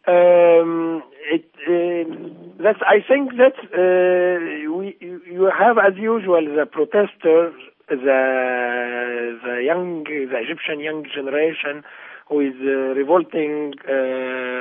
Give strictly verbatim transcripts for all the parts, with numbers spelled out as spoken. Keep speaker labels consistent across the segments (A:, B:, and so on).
A: um, it, uh, that's, I think that uh, we, you have, as usual, the protesters, the the young, the Egyptian young generation, who is uh, revolting uh,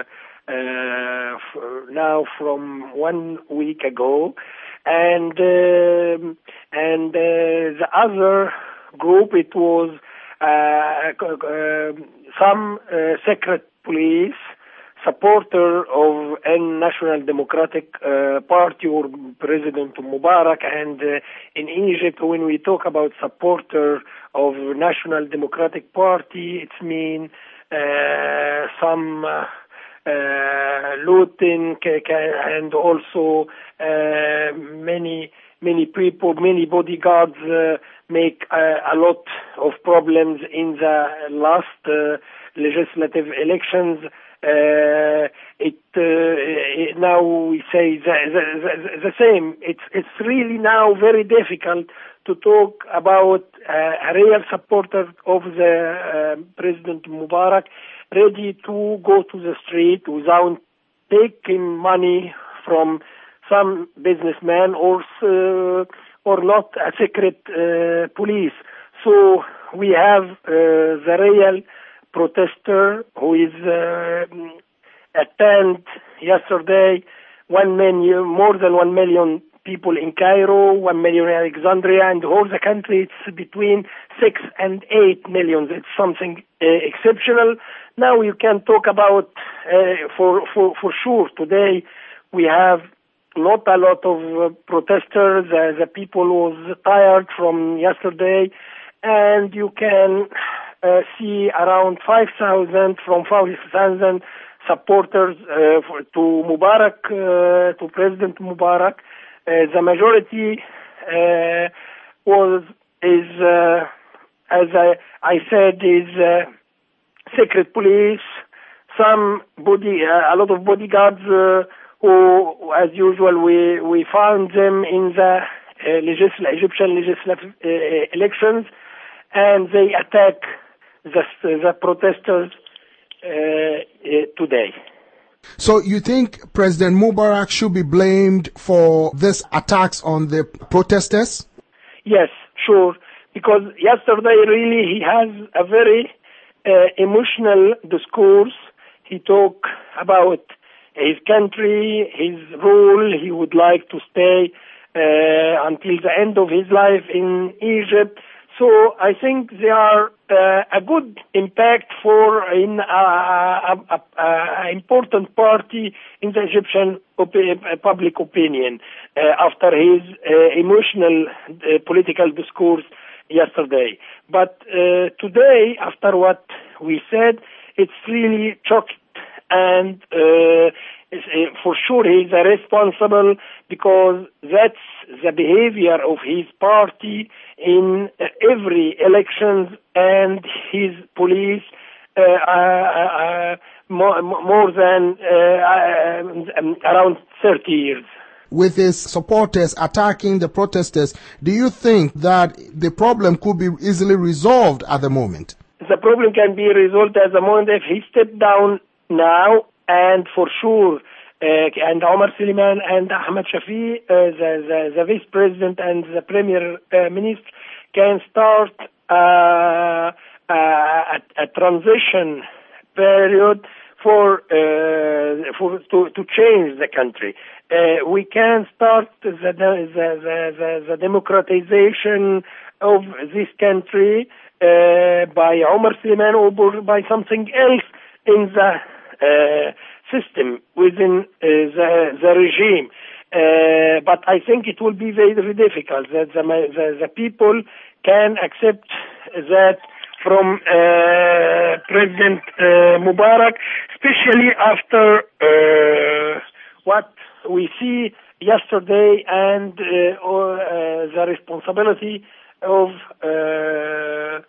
A: uh, f- now from one week ago, and uh, and uh, the other group, it was uh, uh, some uh, secret police supporter of a National Democratic uh, Party or President Mubarak. And uh, in Egypt, when we talk about supporter of National Democratic Party, it means uh, some uh, uh, looting and also uh, many many people, many bodyguards uh, make uh, a lot of problems in the last uh, legislative elections. Uh, it, uh, it now we say the, the, the, the same. It's it's really now very difficult to talk about uh, a real supporter of the uh, President Mubarak ready to go to the street without taking money from some businessman or uh, or not a secret uh, police. So we have uh, the real protester who is uh, attend yesterday one million, more than one million people in Cairo, one million in Alexandria, and the whole the country it's between six and eight millions. It's something uh, exceptional. Now you can talk about uh, for for for sure today we have not a lot of uh, protesters. Uh, the people was tired from yesterday, and you can uh, see around five thousand from five thousand supporters uh, for, to Mubarak, uh, to President Mubarak. Uh, the majority uh, was is uh, as I, I said is uh, secret police, some body, uh, a lot of bodyguards. Uh, who, as usual, we, we found them in the uh, legisl- Egyptian legislative uh, elections, and they attack the, the protesters uh, uh, today.
B: So you think President Mubarak should be blamed for these attacks on the protesters?
A: Yes, sure, because yesterday really he has a very uh, emotional discourse. He talked about his country, his role. He would like to stay uh, until the end of his life in Egypt. So I think they are uh, a good impact for in a, a, a, a important party in the Egyptian op- public opinion uh, after his uh, emotional uh, political discourse yesterday. But uh, today, after what we said, it's really shocked. And uh, for sure he's responsible because that's the behavior of his party in uh, every elections, and his police uh, uh, uh, more, more than uh, um, around thirty years.
B: With his supporters attacking the protesters, do you think that the problem could be easily resolved at the moment?
A: The problem can be resolved at the moment if he stepped down now, and for sure, uh, and Omar Suleiman and Ahmed Shafi, uh, the, the, the vice president and the premier uh, minister, can start uh, uh, a, a transition period for uh, for to, to change the country. Uh, we can start the the, the, the, the democratization of this country uh, by Omar Suleiman or by something else in the uh, system within uh, the, the regime. Uh, but I think it will be very, very difficult that the, the, the people can accept that from uh, President uh, Mubarak, especially after uh, what we see yesterday and uh, or, uh, the responsibility of uh,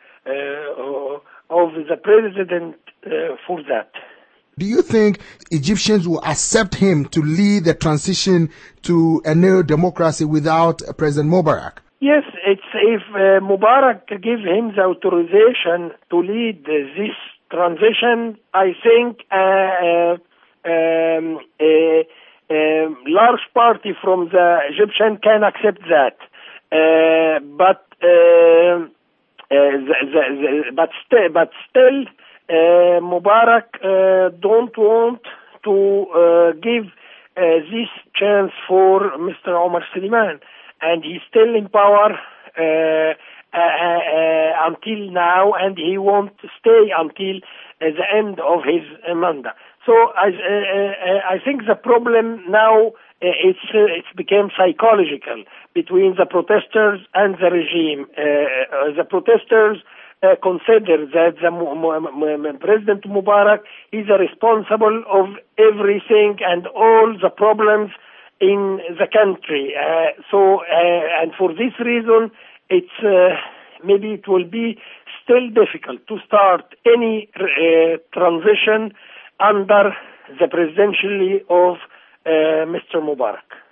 A: uh, of the president uh, for that.
B: Do you think Egyptians will accept him to lead the transition to a new democracy without President Mubarak?
A: Yes, it's if uh, Mubarak gives him the authorization to lead uh, this transition, I think uh, uh, uh, um, a, a large party from the Egyptian can accept that. Uh, but uh, uh, the, the, the, but, st- but still, uh, Mubarak uh, don't want to uh, give uh, this chance for Mister Omar Suleiman, and he's still in power uh, uh, uh, until now, and he wants to stay until uh, the end of his uh, mandate. So I, uh, uh, I think the problem now uh, it's uh, it's became psychological between the protesters and the regime. Uh, uh, the protesters uh, consider that the M- M- President Mubarak is responsible of everything and all the problems in the country. Uh, so, uh, and for this reason, it's uh, maybe it will be still difficult to start any uh, transition under the presidency of uh, Mister Mubarak.